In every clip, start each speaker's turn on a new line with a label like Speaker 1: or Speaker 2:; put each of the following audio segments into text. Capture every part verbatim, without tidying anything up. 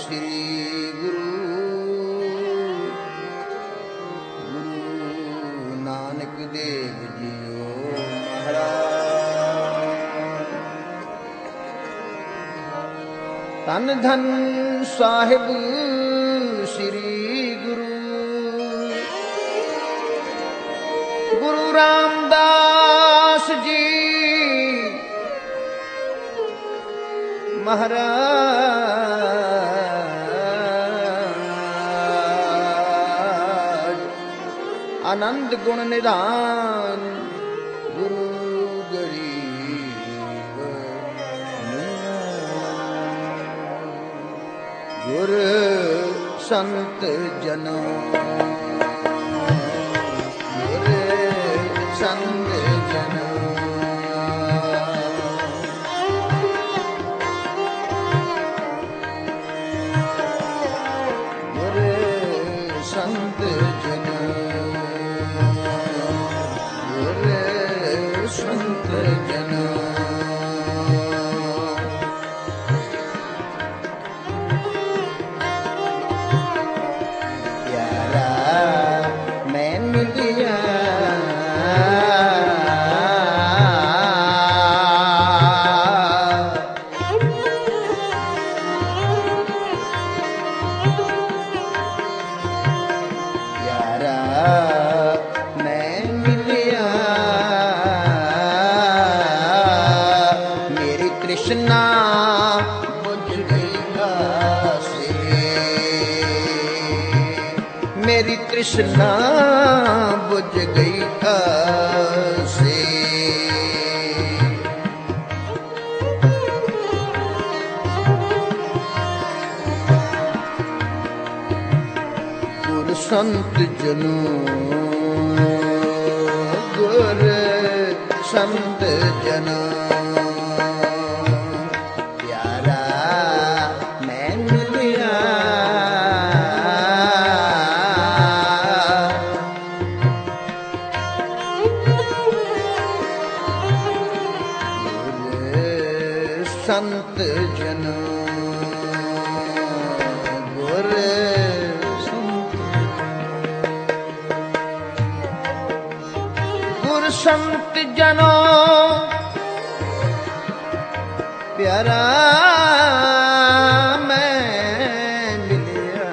Speaker 1: ਸ੍ਰੀ ਗੁਰੂ Guru Nanak Dev JIO ਮਹਾਰਾਜ। ਧੰਨ ਧੰਨ ਸਾਹਿਬ ਸ੍ਰੀ ਗੁਰੂ ਗੁਰੂ ਰਾਮਦਾਸ ਜੀ ਮਹਾਰਾਜ। ਆਨੰਦ ਗੁਣ ਨਿਧਾਨ ਗੁਰੂ ਗਰੀਬ ਗੁਰ ਸੰਤ ਜਨੋ ਗੁਰ ਸੰਤ ਜਨੋ ਸੰਤ ਜਨ ਗੁਰ ਸੰਤ ਜਨ ਪਿਆਰਾ ਮੈਂ ਮਿਲਿਆ ਮੈਂ ਮਿਲਿਆ ਮੇਰੀ ਤ੍ਰਿਸ਼ਨਾ ਬੁਝ ਗਈ ਆਸੇ ਮੇਰੀ ਤ੍ਰਿਸ਼ਨਾ ਬੁਝ ਗਈ ਆਸੇ ਗੁਰ ਸੰਤ ਜਨੋ ਗੁਰ ਸੰਤ ਜਨੋ ਪਿਆਰਾ ਮੈਂ ਮਿਲਿਆ ਗੁਰ ਸੰਤ ਜਨੋ ਗੁਰ ਗੁਰ ਸੰਤ ਜਨੋ ਪਿਆਰਾ ਮੈਂ ਮਿਲਿਆ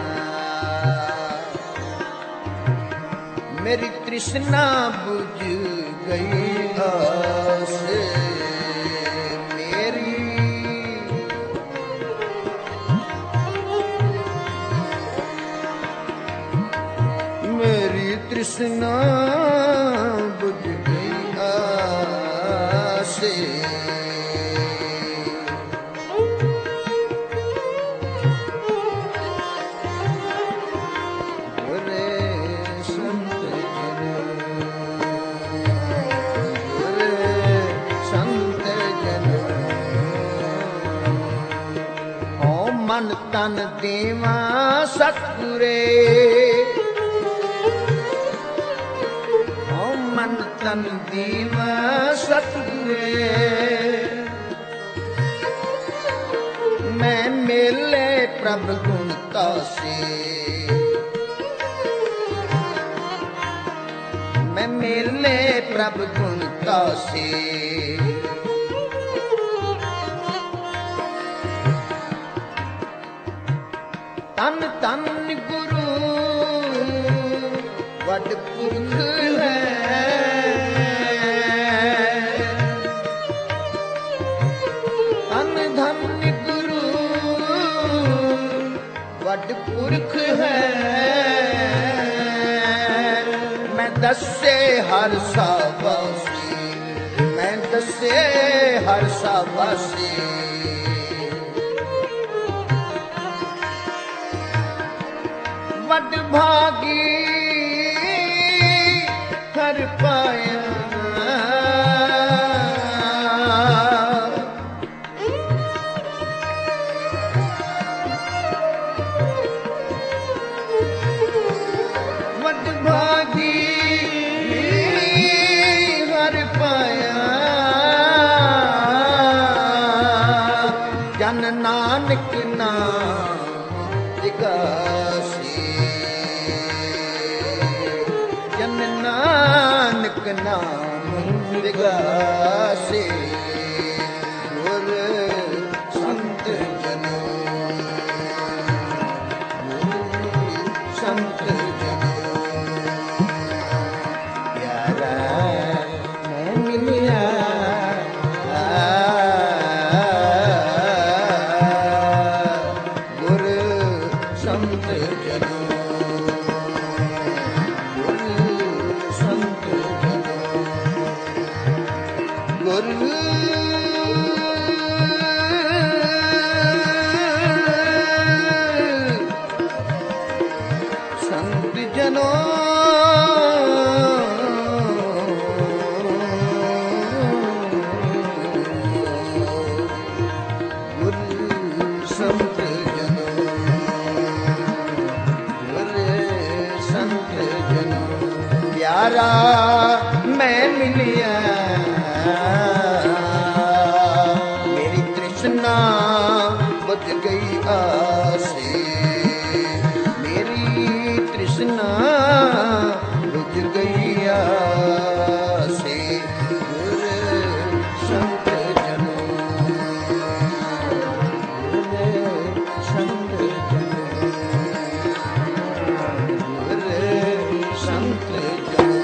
Speaker 1: ਮੇਰੀ ਤ੍ਰਿਸ਼ਨਾ ਬੁਝ ਗਈ ਆਸ ਮੇਰੀ ਮੇਰੀ ਤ੍ਰਿਸ਼ਨਾ ਬੁਝ ਗਈ ਆਸੇ ਗੁਰ ਸੰਤ ਜਨ ਗੁਰ ਸੰਤ ਜਨ ਹਉ ਮਨ ਤਨ ਦੇਵਾ ਸਤਿਗੁਰੇ ਮਨ ਤਨ ਦੀਵਾ ਸਤਿਗੁਰੇ ਮੈਂ ਮੇਲੇ ਪ੍ਰਭ ਗੁਣ ਤਾਸੇ ਮੈਂ ਮੇਲੇ ਪ੍ਰਭ ਗੁਣ ਤਾਸੇ ਤਨ ਤਨ ਗੁਰੂ ਵੱਡ ਪੁਰਖ ਹੈ ਵੱਡ ਪੁਰਖ ਹੈ ਮੈਂ ਦੱਸੇ ਹਰ ਸਾਬਾਸੀ ਮੈਂ ਦੱਸੇ ਹਰ ਸਾਬਾਸੀ ਵੱਡ ਭਾਗੀ ਹਰ ਪਾਇਆ ਜਨ ਨਾਨਕ ਨਾਮ ਵਿਗਾਸੀ ਜਨ ਨਾਨਕ ਨਾਮ ਵਿਗਾਸੀ ਗੁਰ ਸੰਤ ਜਨੋ ਸੰਤ ਜਨੋ ਪਿਆਰਾ ਮੈਂ ਮਿਲਿਆ ਗੁਰ ਸੰਤ ਜਨੋ ਸੰਤ ਜਨੋ ਗੁਰ ਸੰਤ ਜਨੋ ਗੁਰ ਸੰਤ ਜਨੋ ਪਿਆਰਾ ਮੈਂ ਮਿਲਿਆ ਮੇਰੀ ਤ੍ਰਿਸ਼ਨਾ ਬੁਝ ਗਈ ਆਸੇ ਮੇਰੀ ਤ੍ਰਿਸ਼ਨਾ ਬੁਝ ਗਈ ਆਸੇ ਗੁਰ ਸੰਤ ਜਨੋ ਗੁਰ ਸੰਤ ਜਨੋ ਗੁਰ ਸੰਤ ਜਨੋ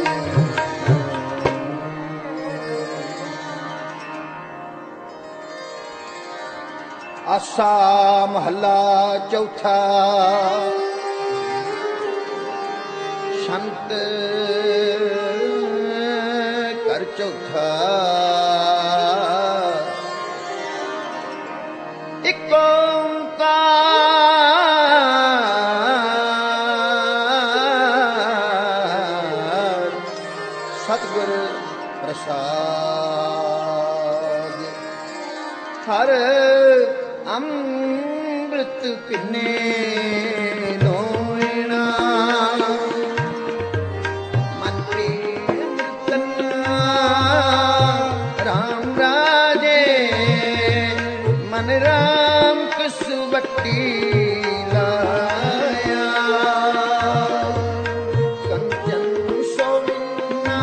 Speaker 1: ਆਸਾ ਮਹੱਲਾ ਚੌਥਾ ਸੰਤ ਕਰ ਚੌਥਾ ਇੱਕ ਓਂਕਾਰ ਸਤਿਗੁਰ ਪ੍ਰਸਾਦ ਹਰ ਅੰਮ੍ਰਿਤ ਪਿੰਨੇ ਲੋਇਣਾ ਮਨ ਪ੍ਰੀਤਨ ਰਾਮ ਰਾਜੇ ਮਨ ਰਾਮ ਕਸਵੱਟੀ ਲਾਇਆ ਕੰਚਨ ਸੋਵਿਨਾ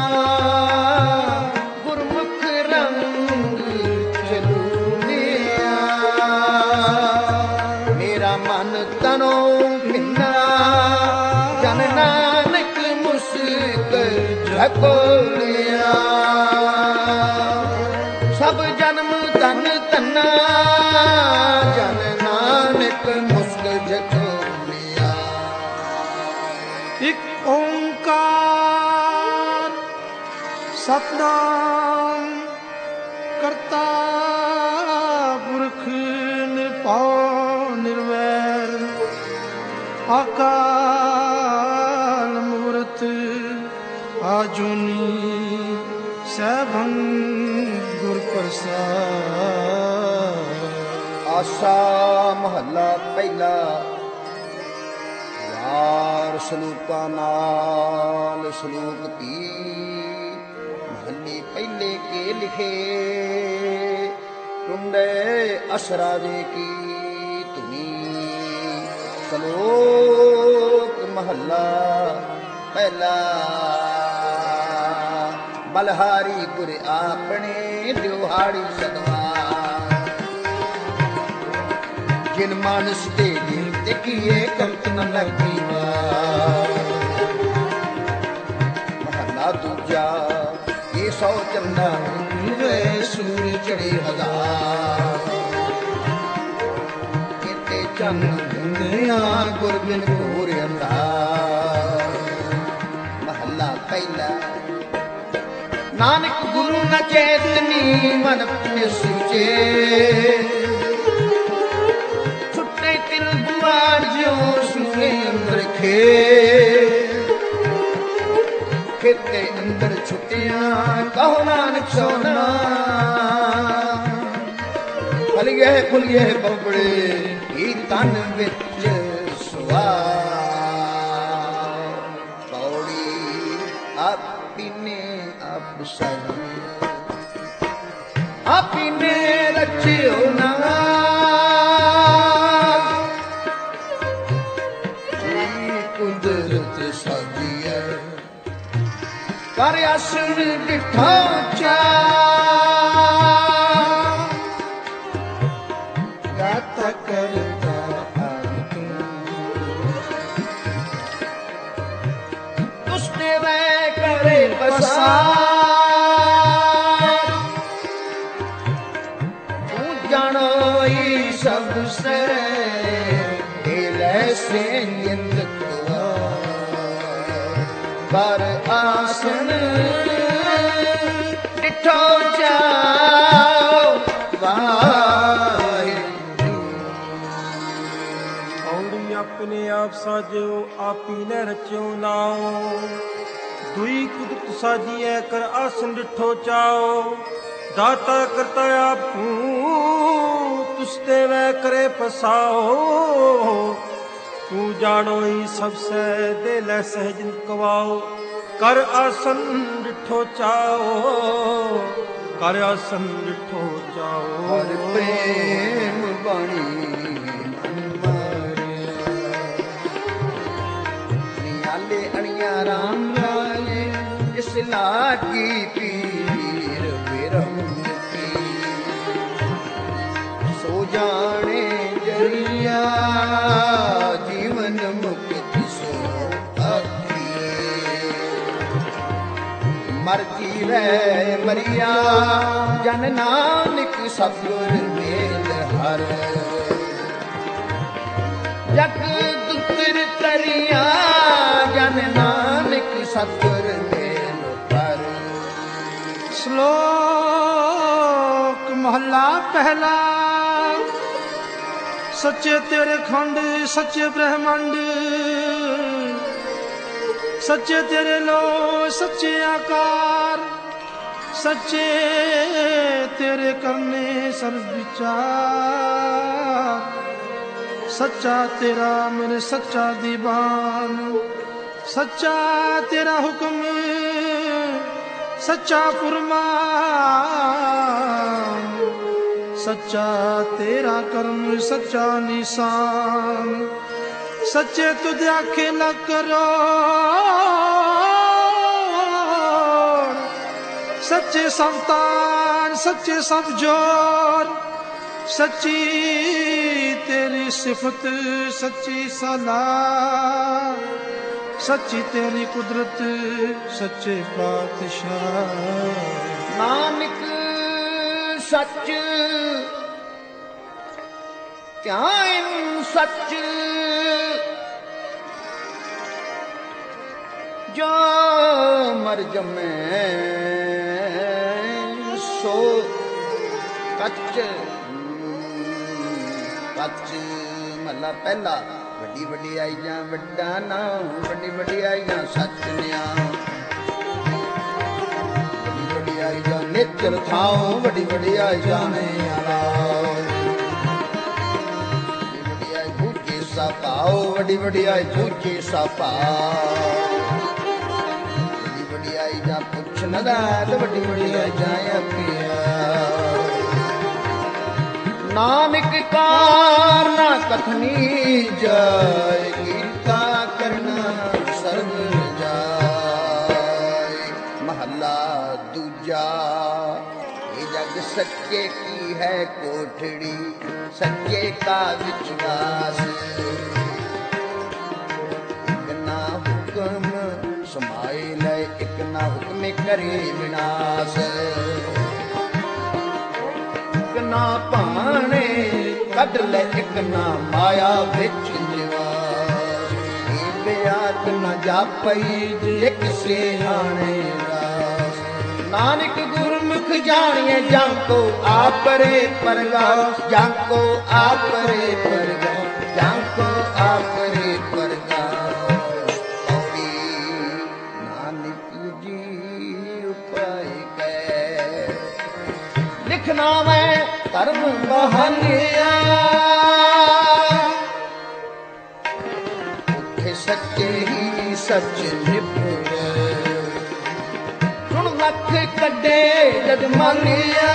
Speaker 1: ਗੁਰਮੁਖ ਰੰਗ ਚਲੂਲਿਆ ਮੇਰਾ ਮਨ ਤਨੋ ਭਿੰਨਾ ਜਨ ਨਾਨਕ ਮੁਸਕ ਝਕੋਲਿਆ ਸਭ ਜਨਮ ਧਨ ਧੰਨਾ ਜਨ ਨਾਨਕ ਮੁਸਕ ਝਕੋਲਿਆ
Speaker 2: ਇੱਕ ਓਂਕਾਰ ਸਤਿਨਾਮ ਕਰਤਾ ਪੁਰਖ ਨਿਰਭਉ ਨਿਰਵੈਰ ਅਕਾਲ ਮੂਰਤ ਆਜੂਨੀ ਸੈਭੰ ਗੁਰ ਪ੍ਰਸਾਦ
Speaker 1: ਆਸਾ ਮਹੱਲਾ ਪਹਿਲਾ ਵਾਰ ਸਲੂਕਾਂ ਨਾਲ ਸਲੂਕ ਕੀ ਮਹੱਲੇ ਪਹਿਲੇ ਕੇ ਲਿਖੇ ਟੁੰਡੇ ਅਸਰਾ ਦੇ ਕੀ ਧੁਨੀ ਸਲੋਕ ਮਹੱਲਾ ਪਹਿਲਾ ਬਲਹਾਰੀ ਗੁਰ ਆਪਣੇ ਦਿਹਾੜੀ ਸਦਵਾ ਜਿਨ ਮਾਨਸ ਤੇ ਦਿਲ ਤੇ ਕੀਏ ਕੰਤ ਨ ਲੱਗੀ ਮਹੱਲਾ ਦੂਜਾ ਇਹ ਸੌ ਚੰਦਾ ਵੇ ਸੂਰ ਚੜੇ ਹਜ਼ਾਰ ਕਿਤੇ ਚੰਨ ਦਿੰਦਿਆਂ ਗੁਰ ਬਿਨ ਘੋਰ ਅੰਧਾਰ ਮਹੱਲਾ ਪਹਿਲਾ ਨਾਨਕ ਗੁਰੂ ਨ ਚੇਤਨੀ ਮਨ ਪੁਨੇ ਸੁਚੇ ਛੁੱਟੇ ਤਿਲ ਦੁਆਰ ਜਿਉ ਸੁਨੇ ਅੰਦਰ ਖੇ ਖੇਤੇ ਅੰਦਰ ਛੁੱਟਿਆਂ ਕਹੋ ਨਾਨਕ ਸੋਨਾ ਫਲ ਗਏ ਫੁੱਲ ਗਏ ਬੰਬੜੇ ਹੀ ਤਨ ਵਿੱਚ ਸੁਆਰ ਪੌੜੀ ਆਪੀਨੇ ਆਪ ਸਾਈ ਆਪੀਨੇ ਰਚਿਓ ਨਾ ਸਾਜੀਐ ਕਰ ਆਸਣ ਡਿਠਾ ਚਾ ਗਾਤ ਕਰਤਾ ਤੁਸਤੇ ਵੈ ਕਰੇ ਬਸਾ ਤੂੰ ਜਾਣੋਈ ਸਭ ਸੇ ਸੇ ਇੰਦਕਵਾ ਕਰ ਆਸਣ ਡਿਠੋ ਜਾਓ ਵਾਹਿਗੁਰੂ।
Speaker 3: ਔੜੀ ਆਪਣੇ ਆਪ ਸਾਜਿਓ ਆਪੀ ਨੇ ਰਚਿਓ ਨਾਉ ਦੁਈ ਕੁਦਰਤ ਸਾਜੀਐ ਕਰ ਆਸਣ ਡਿਠੋ ਚਾਓ ਦਾਤਾ ਕਰਤਾ ਆਪੂ ਤੁਸਤੇ ਵੈ ਕਰੇ ਪਸਾਓ ਤੂੰ ਜਾਣੋਈ ਸਭ ਸੇ ਦੇ ਲੈ ਸਹਿਜ ਕਵਾਓ ਕਰ ਆਸਨ ਡਿਠੋ ਚਾਓ ਕਰ ਆਸਨ ਡਿਠੋ ਚਾਓ
Speaker 1: ਹਰ ਪ੍ਰੇਮ ਬਾਣੀ ਨਿਆਲੇ ਅਣੀਆਂ ਰਾਮ ਲਾਲੇ ਇਸ ਲਾਗੀ ਪੀਰ ਬਿਰਮ ਕੀ ਸੋ ਜਾਣੇ ਜਰੀਆ ਜੀਵਨ ਮੁਕਤ ਸੋ ਆਖੀਏ ਮਰ ਜੀਵੈ ਮਰੀਆ ਜਨ ਨਾਨਕ ਸਤਿਗੁਰ ਮੇਲ ਹਰ ਜਗ ਦੁਤਰ ਤਰੀਆ ਜਨ ਨਾਨਕ ਸਤਿਗੁਰ ਮੇਲ ਹਰ।
Speaker 2: ਸ਼ਲੋਕ ਮਹਲਾ ਪਹਿਲਾ। ਸੱਚੇ ਤੇਰੇ ਖੰਡ ਸੱਚੇ ਬ੍ਰਹਮੰਡ ਸੱਚੇ ਤੇਰੇ ਲੋ ਸੱਚੇ ਆਕਾਰ ਸੱਚੇ ਤੇਰੇ ਕਰਨੇ ਸਰਬ ਵਿਚਾਰ ਸੱਚਾ ਤੇਰਾ ਮੇਰੇ ਸੱਚਾ ਦੀਵਾਨ ਸੱਚਾ ਤੇਰਾ ਹੁਕਮ ਸੱਚਾ ਫੁਰਮਾਨ ਸੱਚਾ ਤੇਰਾ ਕਰਮ ਸੱਚਾ ਨਿਸ਼ਾਨ ਸੱਚੇ ਤੁਧ ਆਖੇ ਨ ਕਰੋ ਸੱਚੇ ਸਭ ਤਾਣ ਸੱਚੇ ਸਭ ਜੋਰ ਸੱਚੀ ਤੇਰੀ ਸਿਫਤ ਸੱਚੀ ਸਲਾਹ ਸੱਚੀ ਤੇਰੀ ਕੁਦਰਤ ਸੱਚੇ ਪਾਤਸ਼ਾਹ।
Speaker 1: ਨਾਨਕ ਸੱਚ ਧਿਆਨ ਸੱਚ ਜੋ ਮਰ ਜਮੈ ਸੋ ਕੱਚ ਕੱਚ ਮਹਲਾ ਪਹਿਲਾ। ਵੱਡੀ ਵੱਡੀ ਆਈ ਜਾਂ ਵੱਡਾ ਨਾਮ ਵੱਡੀ ਵੱਡੀ ਆਈ ਜਾਂ ਸੱਚ ਨਿਆਮ ਵੱਡੀ ਵੱਡੀ ਆਈ ਜਾਂ ਨਿਚਰ ਥਾਉ ਵੱਡੀ ਵੱਡੀ ਆਈ ਜਾਣੇ ਆਲਾ ਵੱਡੀ ਵੱਡੀ ਆਈ ਬੂਝੇ ਸਾ ਪਾਓ ਵੱਡੀ ਵੱਡੀ ਆਈ ਬੂਝੇ ਸਾ ਪਾਓ ਵੱਡੀ ਵੱਡੀ ਆਈ ਜਾਂ ਪੁੱਛ ਨਦਾਤ ਵੱਡੀ ਵੱਡੀ ਆਈ ਜਾਂ ਆਪਿਆ ਨਾਨਕ ਕਾਰ ਨਾ ਕਥਨੀ ਜਾਏ ਕੀਤਾ ਕਰਨਾ ਸਰਬ ਜਾਏ। ਮਹੱਲਾ ਦੂਜਾ। ਇਹ ਜਗ ਸੱਚੇ ਕੀ ਹੈ ਕੋਠੜੀ ਸੱਚੇ ਕਾ ਵਿਸ਼ਵਾਸ ਇੱਕ ਨਾ ਹੁਕਮ ਸਮਾਏ ਲੈ ਇੱਕ ਨਾ ਹੁਕਮੇ ਕਰੇ ਵਿਨਾਸ਼ ਨਾ ਭਾਣੇ ਕੱਢ ਲੈ ਇੱਕ ਨਾ ਮਾਇਆ ਵਿੱਚ ਨਿਵਾਸ ਇਹ ਬਿਆਤ ਨਾ ਜਾਪਈ ਇੱਕ ਸਿਆਣੇ ਰਾਸ ਨਾਨਕ ਗੁਰਮੁਖ ਜਾਣੀਏ ਜਾਂ ਕੋ ਆਪਰੇ ਪਰਗਾਸ ਜਾਂ ਕੋ ਆਪਰੇ ਪਰਗਾਸ ਜਾਂ ਕੋ ਆਪਰੇ ਪਰਗਾਸ ਔੜੀ ਨਾਨਕ ਜੀ ਉਪਾਇ ਕੈ ਲਿਖਣਾ ਮੈਂ ਧਰਮ ਬਹਾਨਿਆ ਉੱਥੇ ਸੱਚੇ ਹੀ ਸੱਚ ਨਿਪੁਰੇ ਸੁਣ ਲੱਖ ਕੱਢੇ ਜਦ ਮੰਨਿਆ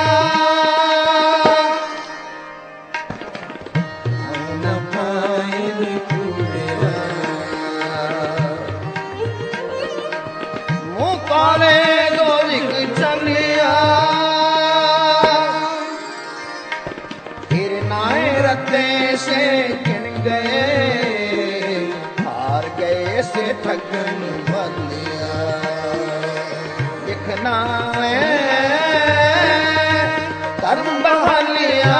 Speaker 1: ऐसे ठगन वालिया लिखना है धर्म बहालिया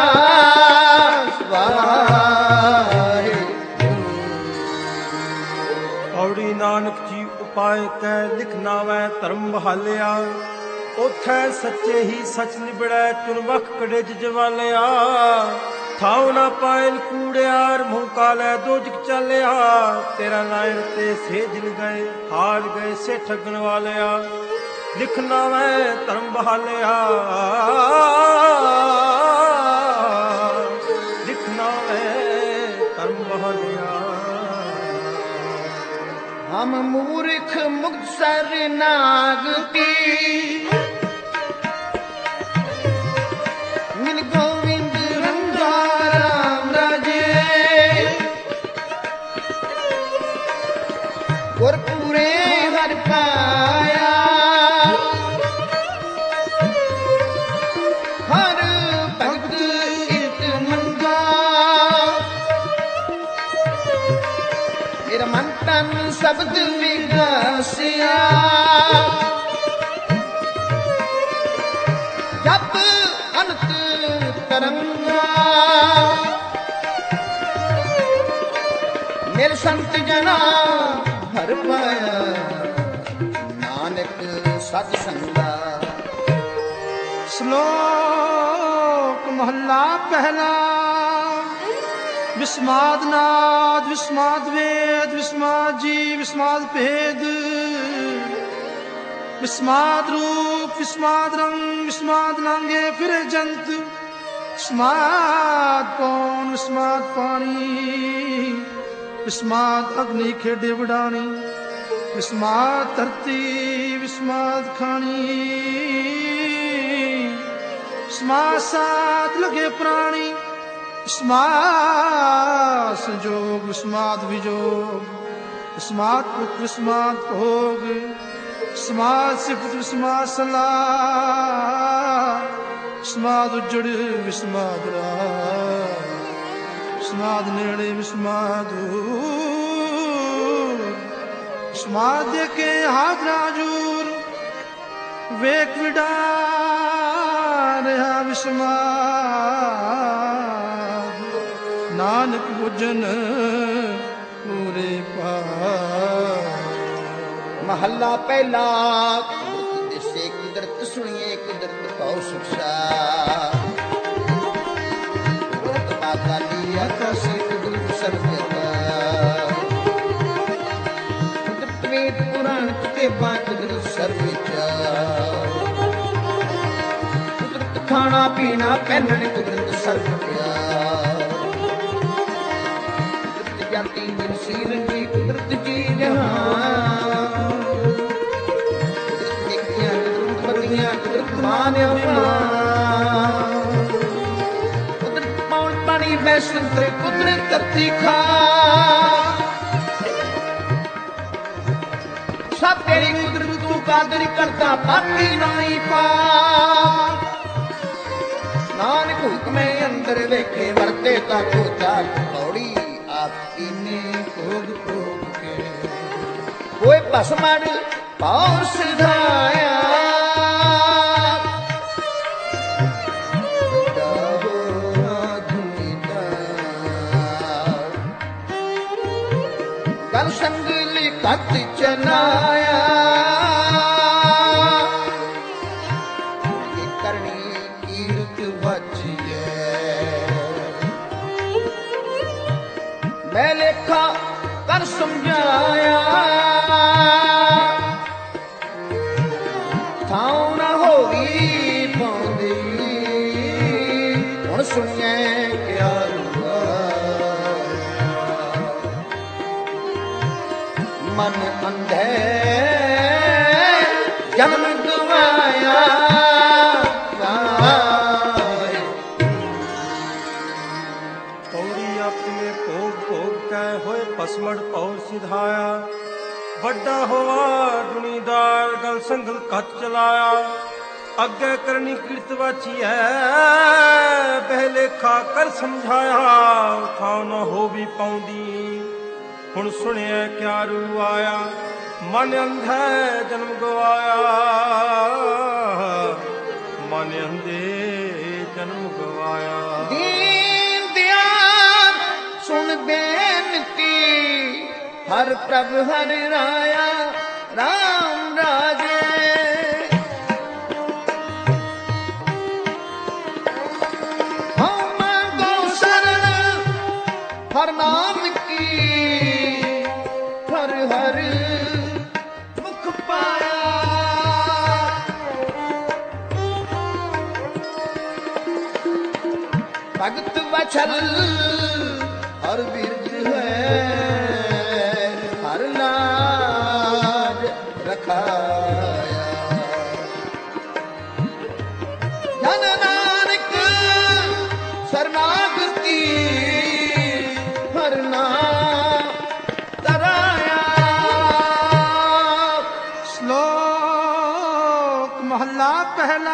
Speaker 3: ਔੜੀ ਨਾਨਕ ਜੀ ਉਪਾਏ ਕਹਿ ਲਿਖਣਾ ਵੈ ਧਰਮ ਬਹਾਲਿਆ ਉਥੈ ਸੱਚੇ ਹੀ ਸੱਚ ਨਿਬੜੈ ਚੁਨ ਵਖ ਕੜੇ ਜਵਾਲਿਆ ਥਾਉ ਨਾ ਪਾਇਲ ਕੂੜਿਆਰ ਮੂੰਹ ਕਾਲੇ ਦੋਜਕ ਚਾਲਿਆ ਤੇਰਾ ਨਾਇਰ ਤੇ ਸੇਜਲ ਗਏ ਹਾਰ ਗਏ ਸੇ ਠੱਗਣ ਵਾਲਿਆ ਲਿਖਣਾ ਵੈ ਧਰਮ ਬਹਾਲਿਆ ਲਿਖਣਾ ਵੈ ਧਰਮ ਬਹਾਲਿਆ
Speaker 1: हम मूर्ख मुक्तसर नाग की मिल गोविंद रंगा राम राजे गुरपुरे हर पाया हर भगत इत मंगा मेरा मन तन शब्द विगासिया जप अनंत तरंगा मेरे संत जना हर पाया नानक सत संगा।
Speaker 2: श्लोक महला पहला विस्माद नाद विस्माद वेद विस्माद जी विस्माद भेद विस्माद रूप विस्माद रंग विस्माद नांगे फिरे जंत विस्माद पौन विस्माद पानी विस्माद अग्नि खेडे वडानी विस्माद धरती विस्माद खानी विस्माद साथ लगे प्राणी विस्माद संजोग विस्माद विजोग विस्माद पुत्र विस्माद भोग विस्माद सिफत विस्माद सलाह विस्माद उजड़ विस्माद राह विस्माद नेड़े विस्माद दूर विस्माद देखे हाथ राजूर वेक विडा रहा विस्माद नानक भोजन पूरे पा।
Speaker 1: महला पहला दिसे कुदरत सुनिए कुदरत पाओ शिक्षा कुदरत माता लिया कसी कुदरत सर्वता कुदरत वेद पुराण किताबां कुदरत सर्वचा कुदरत खाना पीना पहनने कुदरत सर्वचा जाती जीवन की कुदरत जी जहां कुदरत देखिया कुदरत बदिया कुदरत मान्या कुदरत पौन पानी वैष्णव कुदरत धरती खा सब तेरी कुदरत तू कादर करता पापी नहीं पा नानक हुक्म अंदर वेखे वरते ता को चार पौड़ी आपकी ने भोग भोग के कोई भस्मड़ पार सिधाया गल संगली कत चनाया करनी कीर्त बचिए मैं लेखा कर समझाया थाऊ न होगी पाँदी हुण सुनिए क्या मन अंधे जन्म गवाया
Speaker 3: ਭਸਮੜ ਪੌਰ ਸਿਧਾਇਆ ਵੱਡਾ ਹੋਆ ਦੁਨੀਦਾਰ ਗਲ ਸੰਗਲ ਕੱਤ ਚਲਾਇਆ ਅੱਗੇ ਕਰਨੀ ਕਿਰਤ ਵਾਚੀਐ ਪਹਿਲੇ ਖਾ ਕਰ ਸਮਝਾਇਆ ਥਾਂ ਨਾ ਹੋ ਵੀ ਪਾਉਂਦੀ ਹੁਣ ਸੁਣਿਆ ਕਿਆ ਰੂ ਆਇਆ, ਮਨ ਅੰਧੈ ਜਨਮ ਗਵਾਇਆ, ਮਨ ਅੰਧੇ ਜਨਮ ਗਵਾਇਆ।
Speaker 1: ਦੀਨ ਦਿਆਲ ਸੁਣ ਬੇਨਤੀ, ਹਰ ਪ੍ਰਭ ਹਰ ਰਾਇਆ, ਰਾਮ ਰਾਜੇ। ਹਉ ਮੰਗੋ ਸ਼ਰਨ ਹਰ ਨਾਮ ਕੀ, ਹਰ ਹਰ ਮੁਖ ਪਾਇਆ। ਭਗਤ ਵਛਲ ਹਰ ਬਿਰਜ ਹੈ, ਹਰ ਲਾਜ ਰਖਾਇਆ। ਧਨ ਨਾਨਕ ਸਰਨਾਗਤੀ, ਹਰ ਨਾਮ ਤਰਾਇਆ।
Speaker 2: ਸ਼ਲੋਕ ਮਹੱਲਾ ਪਹਿਲਾ।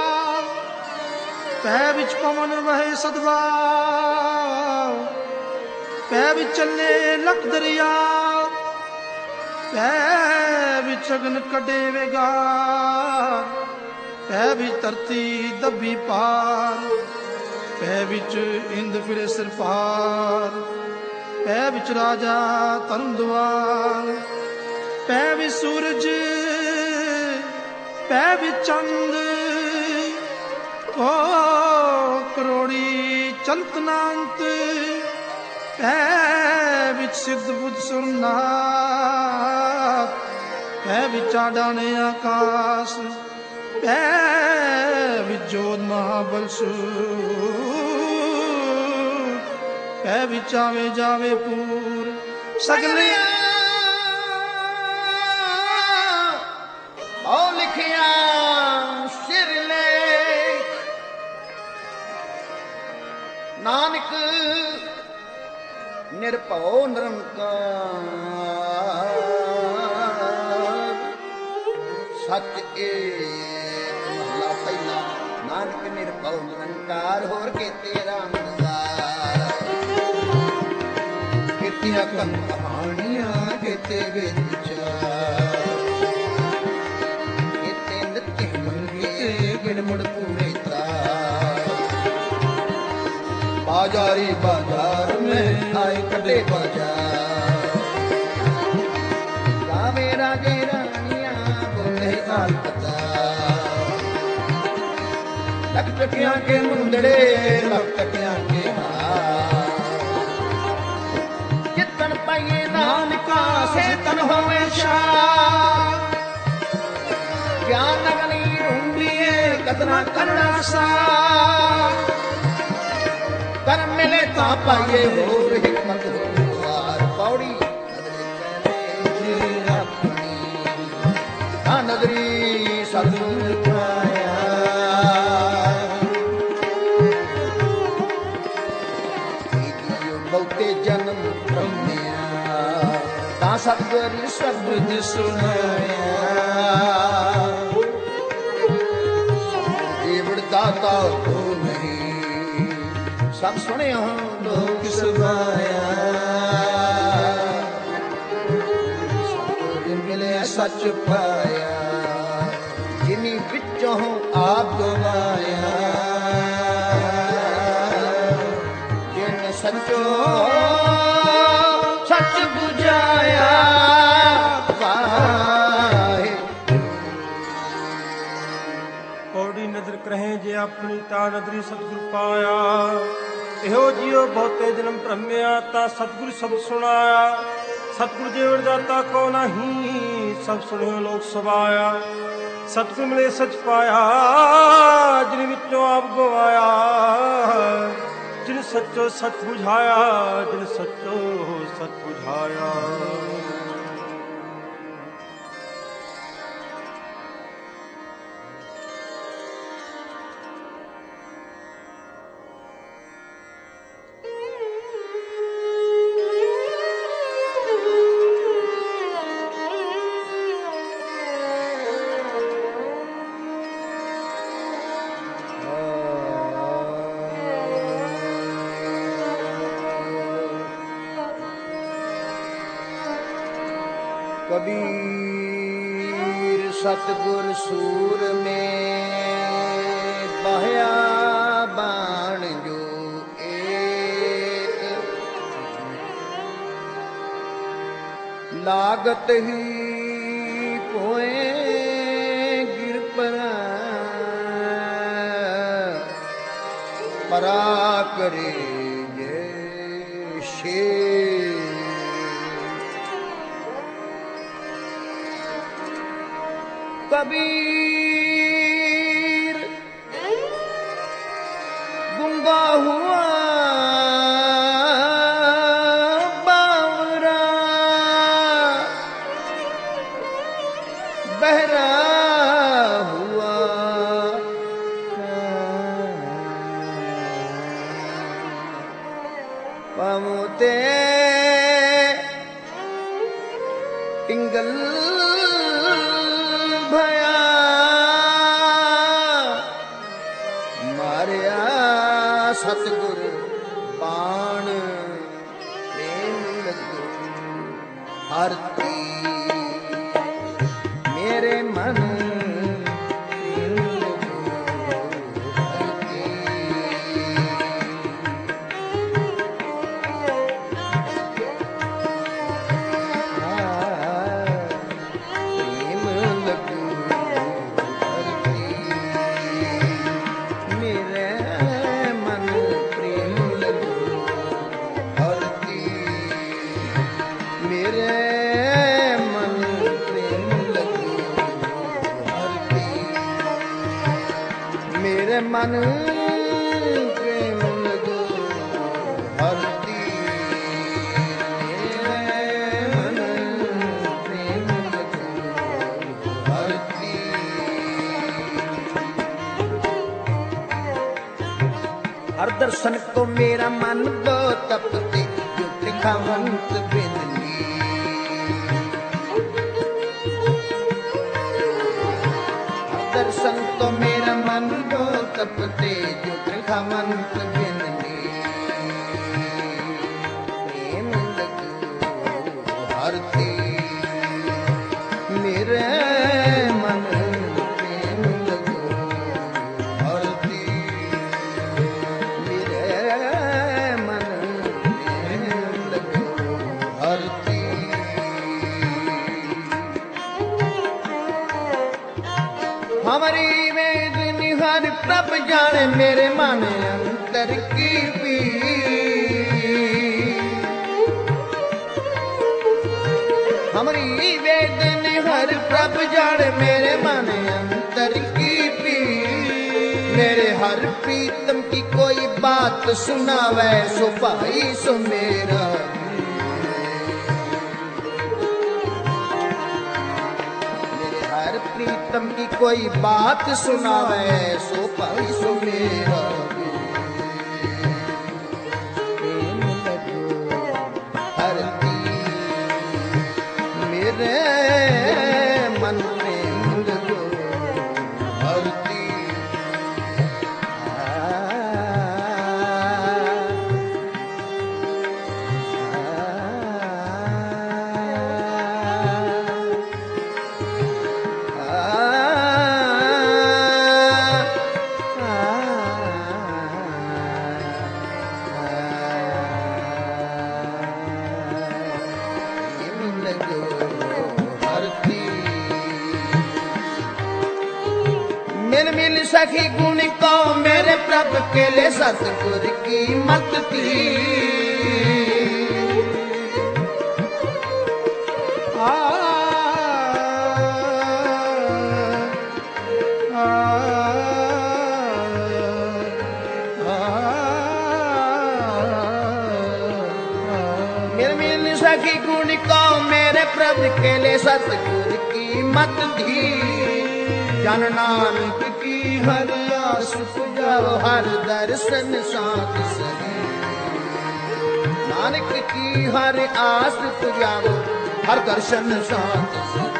Speaker 2: ਪੈ ਵਿੱਚ ਪਵਨ ਵਹੇ ਸਦਭਾਵ, ਪੈ ਵਿੱਚ ਚੱਲੇ ਲਖ ਦਰਿਆ, ਪੈ ਵਿੱਚ ਅਗਨ ਕੱਢੇ ਵੇਗਾਰ, ਪੈ ਵਿੱਚ ਧਰਤੀ ਦੱਬੀ ਪਾਰ, ਪੈ ਵਿੱਚ ਇੰਦ ਫਿਰੇ ਸਿਰ ਪਾਰ, ਪੈ ਵਿੱਚ ਰਾਜਾ ਧਰਮ ਦੁਆਰ, ਪੈ ਵਿੱਚ ਸੂਰਜ, ਪੈ ਵਿੱਚ ਚੰਦ, ਕੋ ਕਰੋੜੀ ਚਲਤ ਨਾਂਤ, ਪੈ ਵਿੱਚ ਸਿੱਧ ਬੁੱਧ ਸੁਰਨਾਥ, ਪੈ ਵਿੱਚ ਆਡਾਣੇ ਆਕਾਸ਼, ਪੈ ਵਿੱਚ ਜੋਤ ਮਹਾਬਲ ਸੂਰ, ਪੈ ਵਿੱਚ ਆਵੇ ਜਾਵੇ ਪੂਰ। ਸਗਲੇ
Speaker 1: ਔ ਲਿਖਿਆ ਸਿਰਲੇਖ, ਨਾਨਕ ਨਿਰਭਉ ਨਿਰੰਕਾਰ, ਸੱਚ ਏਕ ਮਹਲਾ ਪਹਿਲਾ। ਨਾਨਕ ਨਿਰਭਉ ਨਿਰੰਕਾਰ, ਹੋਰ ਕੀਤੇ ਰਾਮ ਦੁਆਰ। ਕੀਤੀਆਂ ਕੰਨ ਕਹਾਣੀਆਂ, ਕੀਤੇ ਵੇਦ ਵਿਚਾਰ, ਕੀਤੇ ਨਿਤਿ ਮੰਗੇ ਗਿਣ ਮੁੜ ਪੂਰੇ ਤਾਰ। बाजारी बाजार में आए कटे बाजार, गावे राजे रानिया बोले आल पता। लख टकिया के मुंदड़े लख टकिया के हार, जितन पाइए नानका से तन होवे शाह। ज्ञान अगली ढूंढिए कतना करना सा, कर मिले ता पाइए होर हिकमत द्वार। पौड़ी अपनी हाँ नगरी सतगुर पाया, बहुते जन्म ब्रह्मिया ता सतगुर शब्द सुनाया। देवड़ दाता को नहीं सब सुने लोक सुभाया, मिले सच पाया, जिनी विचों आप गवाया। जिन सचो सच बुझाया,
Speaker 3: ਪੌੜੀ ਨਦਰ ਕਰਹਿ ਜੇ ਆਪਣੀ, ਤਾ ਨਦਰੀ ਸਤਿਗੁਰ ਪਾਇਆ। ਇਹੋ ਜਿਉ ਬਹੁਤੇ ਜਨਮ ਭ੍ਰਮਿਆ, ਤਾ ਸਤਿਗੁਰ ਸ਼ਬਦ ਸੁਣਾਇਆ। ਸਤਿਗੁਰ ਜੀਵਨ ਦਾਤਾ ਕੋ ਨਹੀਂ, ਸਭ ਸੁਣਿਓ ਲੋਕ ਸਵਾਇਆ। ਸਤਿਗੁਰ ਮਿਲੇ ਸਚ ਪਾਇਆ, ਜਿਨ ਵਿੱਚੋਂ ਆਪ ਗਵਾਇਆ। ਜਿਨ ਸੱਚੋ ਸਚ ਬੁਝਾਇਆ, ਜਿਨ ਸੱਚੋ ਸਚ ਬੁਝਾਇਆ।
Speaker 1: कबीर सतगुर सूर में बहया बाण जो एक लागत ही कोए गिर परा परा करे ये शेर कबीर गुंगा हुआ बावरा बहरा हुआ पमुते टिंगल भया मारिया सतगुर बाण प्रेम लगो हरती मेरे मन प्रेम लगो हरती मन प्रेम लगो हरती मन प्रेम लगो हरती हर दर्शन को मेरा मन दो तपते जो त्रिखावंत बिंदनी दर्शन तो मेरा मन दो तपते जो त्रिखावंत बिंदनी प्रेम लगो हरती मेरे मन प्रेम लगो हरती मेरे मन प्रेम लगो हरती हमारी वेद निहार प्रभ जाने मेरे मन अंतर की भी हमारी वेद निहार प्रभ जाने मेरे मन अंतर की भी मेरे हर प्रीतम की कोई बात सुनावे सो भाई सो मेरा प्रीतम की कोई बात सुनावे सो भाई सो मेरा प्रेम लगो हरती मेरे मन प्रेम लगो हरती मिल मिल सखी गुण को मेरे प्रभु के लिए सतगुर की मत थी आ, आ, आ, मिल मिल सखी गुण को मेरे प्रभु के लिए सतगुर की मत थी जन नानक की हर आस पुजाओ हर दर्शन साथ सही नानक की हर आस पुजाओ हर दर्शन साथ सही